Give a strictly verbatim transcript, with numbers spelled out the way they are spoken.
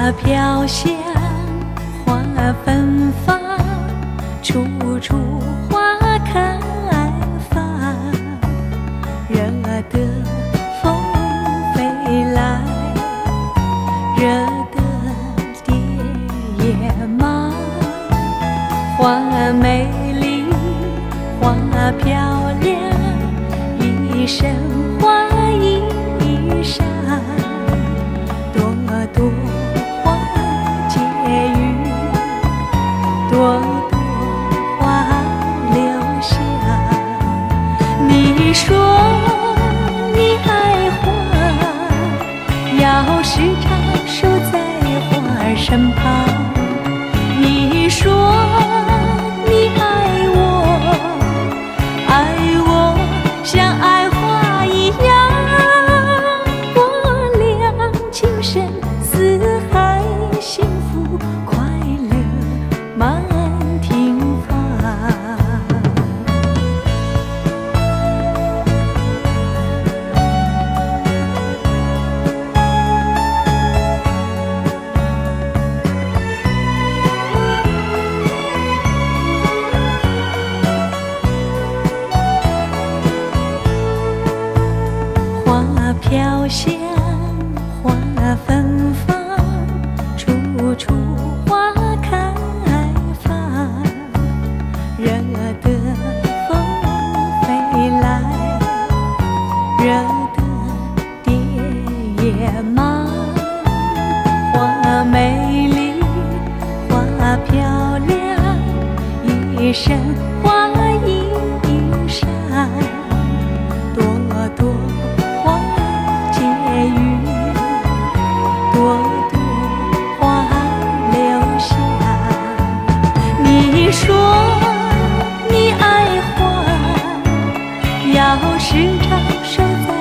飘香，花芬芳，处处花开放。惹得风飞来，惹得蝶也忙。花美丽，花漂亮，一身花衣裳。朵朵花结语，朵朵花留香。你说你爱花，要时常守在花身旁。你说你爱我，爱我像爱花一样。我俩情深似海，幸福快乐满庭芳。花飘香，花芬芳，处处花开放。惹得风飞来，惹得蝶也忙。花美丽，花漂亮，一身花衣裳。朵朵花结语，朵朵花留香。你说你爱花，要时常守在